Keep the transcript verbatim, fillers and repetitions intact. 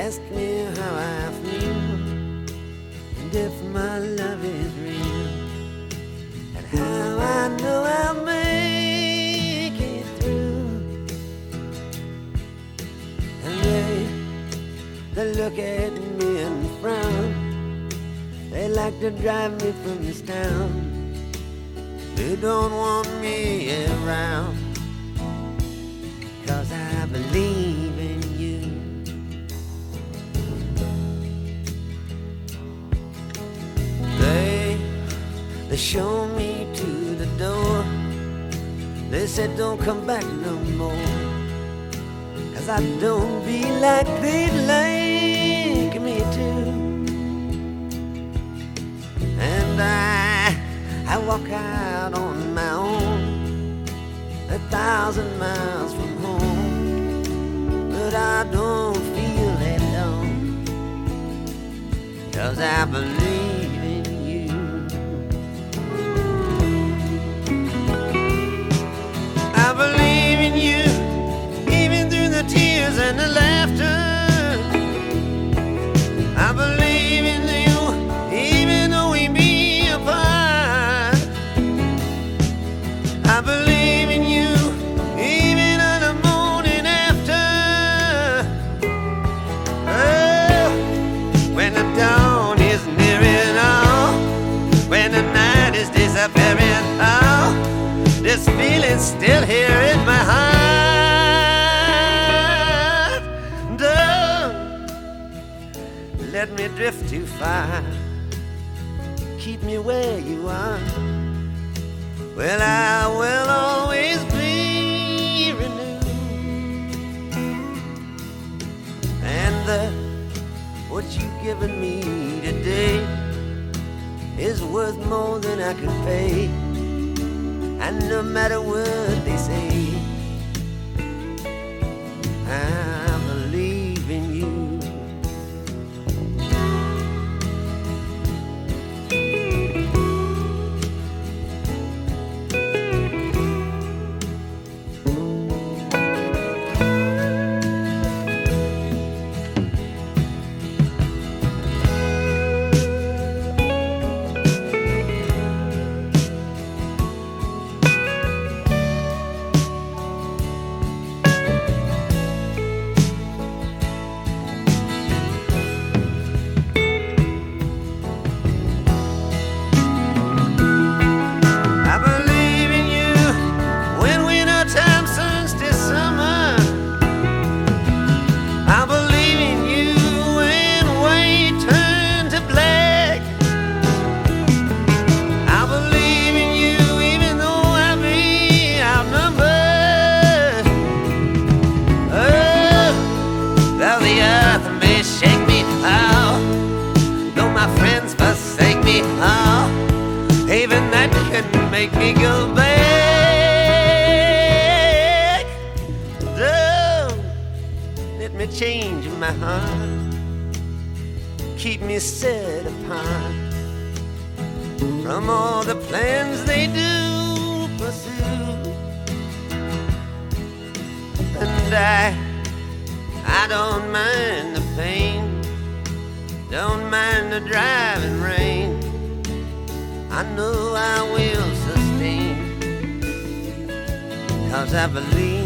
ask me how I feel, and if my love is real, and how I know I'll make it through. And they, they look at me and frown. They like to drive me from this town. They don't want me around, 'cause I believe in you. They, they show me to the door. They said don't come back no more, 'cause I don't be like they'd like me to. And I, I walk out on my own, a thousand miles from home, but I don't feel alone, 'cause I believe in you. I believe in you, even through the tears and the laughter. I believe in you, even though we be apart. I believe in you, even on the morning after. Oh, when the dawn is nearing, oh, when the night is disappearing, oh, this feeling's still here in my heart. Don't let me drift too far. Keep me where you are. Well, I will always be renewed. And the, what you've given me today is worth more than I could pay. And no matter what they say, I believe in you. Even that couldn't make me go back. Don't let me change my heart. Keep me set apart from all the plans they do pursue. And I, I don't mind the pain, don't mind the driving rain. I know I will sustain, 'cause I believe